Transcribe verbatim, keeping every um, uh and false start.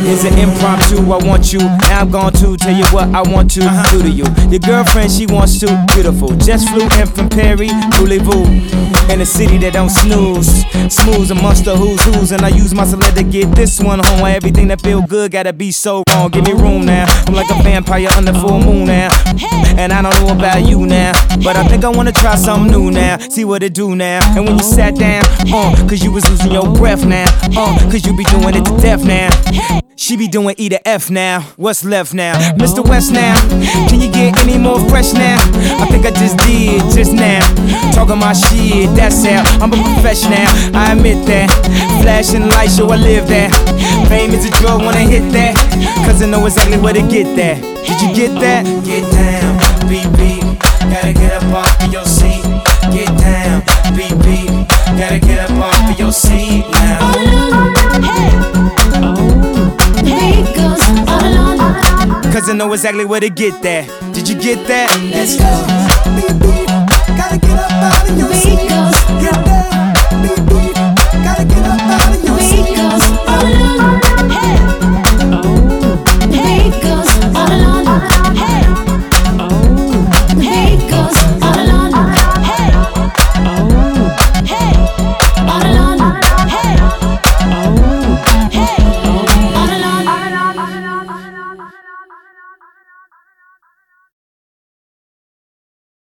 It's an impromptu, I want you. Now I'm going to tell you what I want to uh-huh. do to you. Your girlfriend, she wants to. Beautiful. Just flew in from Perry, Voulez-vous. In a city that don't snooze. Smooth amongst the who's who's. And I use my celeb to get this one home. Why everything that feel good gotta be so wrong. Give me room now. I'm like a vampire under full moon now. And I don't know about you now, but I think I wanna try something new now. See what it do now. And when you sat down, uh, cause you was losing your breath now. Uh, cause you be doing it to death now. She be doing E to F now. What's left now? Mister West now. Can you get any more fresh now? I think I just did just now. Talking my shit, that's how I'm a professional. I admit that. Flashing lights, so I live that. Fame is a drug, wanna hit that. Cause I know exactly where to get that. Did you get that? Get down, beep beep. Gotta get up off of your seat. Get down, beep beep. Gotta get up off of your seat now. Cause I know exactly where to get that. Did you get that? Let's go. Beep beep. Gotta get up out of your seat. Get down. Beep beep. Gotta get up out of your seat. Beat goes all alone. Hey. Beat goes all alone.